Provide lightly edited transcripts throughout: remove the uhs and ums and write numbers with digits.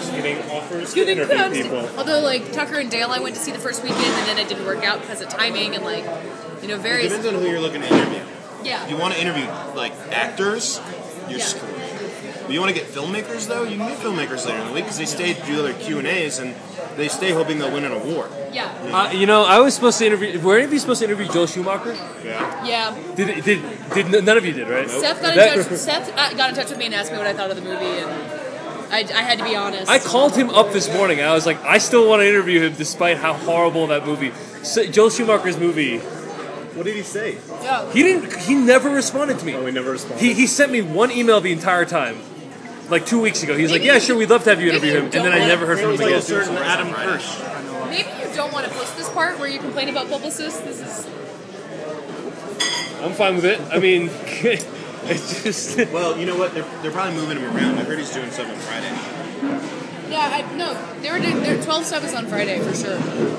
just getting offers You to think interview people. Although, like, Tucker and Dale I went to see the first weekend, and then it didn't work out because of timing and, like, you know, It various... depends on who you're looking to interview. Yeah. If you want to interview, like, actors, you're screwed. If you want to get filmmakers, though, you can get filmmakers later in the week because they stay to do their Q&As and they stay hoping they'll win an award. Yeah. You know, I was supposed to interview... Were any of you supposed to interview Joel Schumacher? Yeah. Yeah. Did none of you did, right? Seth got in touch with me and asked me what I thought of the movie, and I had to be honest. I called him up this morning. I was like, I still want to interview him despite how horrible that movie... Joel Schumacher's movie... What did he say? Yeah. He never responded to me. Oh, he never responded. He sent me one email the entire time. Like 2 weeks ago. He was like, yeah, sure, we'd love to have you interview him. And then I never heard from him Like again. a certain Adam Hirsch. Maybe you don't want to post this part where you complain about publicists. This is... I'm fine with it. I mean, it's just... Well, you know what? They're probably moving him around. I heard he's doing something Friday. Yeah, they were doing... 12 stuff is on Friday, for sure.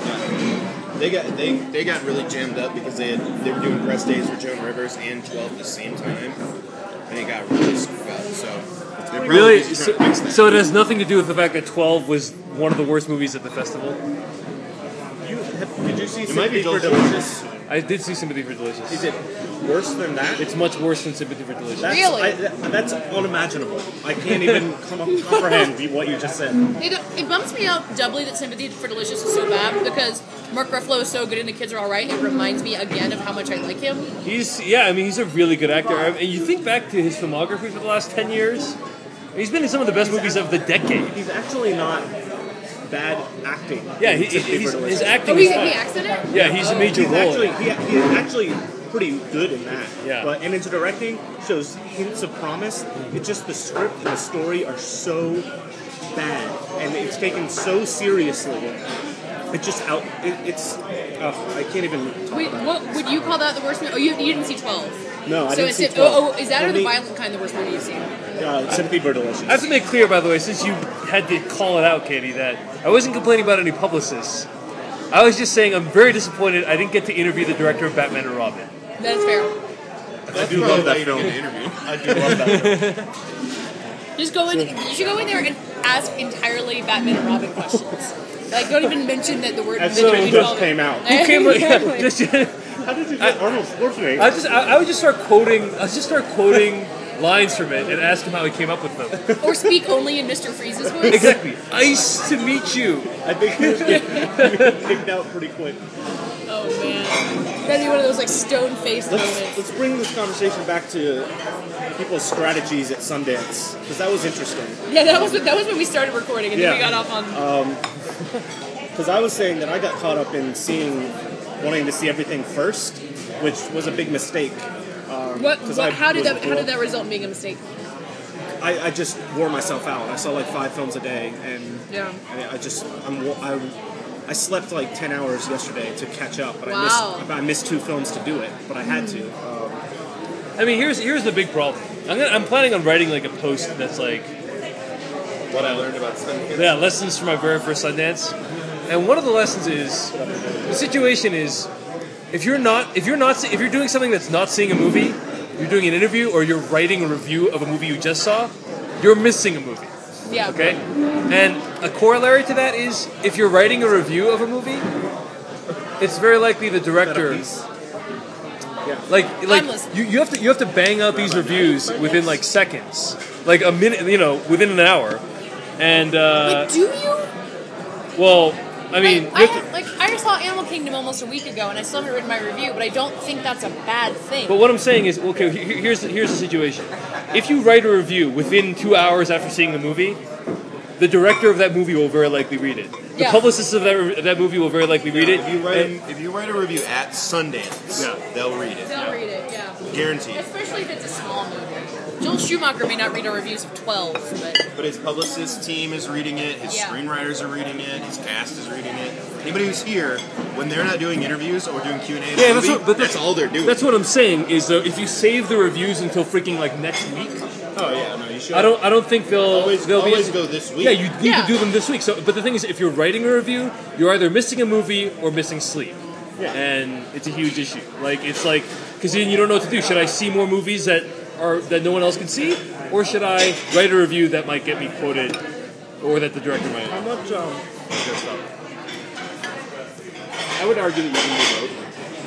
They got really jammed up because they were doing press days for Joan Rivers and 12 at the same time, and it got really screwed up. So they're probably Really? just trying to fix that. So it has nothing to do with the fact that 12 was one of the worst movies at the festival? Did you see It might be Sympathy for Delicious. Delicious? I did see Sympathy for Delicious. Is it worse than that? It's much worse than Sympathy for Delicious. Really? That's unimaginable. I can't even comprehend what you just said. It bumps me out doubly that Sympathy for Delicious is so bad because Mark Ruffalo is so good and the kids are all right. It reminds me again of how much I like him. He's a really good actor. And you think back to his filmography for the last 10 years, he's been in some of the best movies of the decade. He's actually not bad acting. Yeah, his acting is He fine. acts in it? Yeah, he's a major role. He's actually pretty good in that. Yeah. And into directing shows hints of promise. It's just the script and the story are so bad, and it's taken so seriously. It's just out. I can't even. Wait, what would you call that the worst movie? Oh, you didn't see 12. No, I didn't see 12. Oh, is that or the Only- violent kind the worst movie you've seen? Sympathy for Delicious. I have to make clear, by the way, since you had to call it out, Katie, that I wasn't complaining about any publicists. I was just saying I'm very disappointed I didn't get to interview the director of Batman and Robin. That's fair. I do love that film. Interview. I do love that film. Just go in. You should go in there and ask entirely Batman and Robin questions. Like, don't even mention that the word. As that soon you as call just it. came out. Who came up? Exactly. How did you get Arnold Schwarzenegger? I would just start quoting lines from it and ask him how he came up with them. Or speak only in Mr. Freeze's voice. Exactly. Nice to meet you. I think he was getting kicked out pretty quick. Oh man, that'd be one of those like stone-faced moments. Let's bring this conversation back to people's strategies at Sundance, because that was interesting. Yeah, that was when we started recording, and then we got off on. Because I was saying that I got caught up in wanting to see everything first, which was a big mistake. How did that result in being a mistake? I just wore myself out. I saw like 5 films a day, and Yeah. I slept like 10 hours yesterday to catch up, but Wow. I missed 2 films to do it, but I had to. I mean, here's the big problem. I'm planning on writing like a post that's like, What I learned about Sundance. yeah, lessons from my very first Sundance. And one of the lessons is the situation is if you're doing something that's not seeing a movie, you're doing an interview or you're writing a review of a movie you just saw, you're missing a movie. Yeah. Okay? And a corollary to that is if you're writing a review of a movie, it's very likely the director like I'm listening. you have to bang out these reviews within like seconds. Like a minute, within an hour. And Like, do you? well, I mean, I just saw Animal Kingdom almost a week ago, and I still haven't written my review, but I don't think that's a bad thing. but what I'm saying is, okay, here's the situation. If you write a review within 2 hours after seeing the movie, the director of that movie will very likely read it. The Yeah. publicist of that movie will very likely read it. If you write a review at Sundance, they'll read it. They'll read it, yeah. Guaranteed. Especially if it's a small movie. Joel Schumacher may not read our reviews of 12, But his publicist team is reading it, his screenwriters are reading it, his cast is reading it. Anybody who's here, when they're not doing interviews or doing Q&A, that's all they're doing. That's what I'm saying is though, if you save the reviews until freaking like next week, oh yeah, no, you should. I don't think they'll always go this week. Yeah, you need to do them this week. So, but the thing is, if you're writing a review, you're either missing a movie or missing sleep. Yeah. And it's a huge issue. Like it's like because then you don't know what to do. Should I see more movies that no one else can see, or should I write a review that might get me quoted or that the director might. How much? Good stuff. I would argue that you can do both.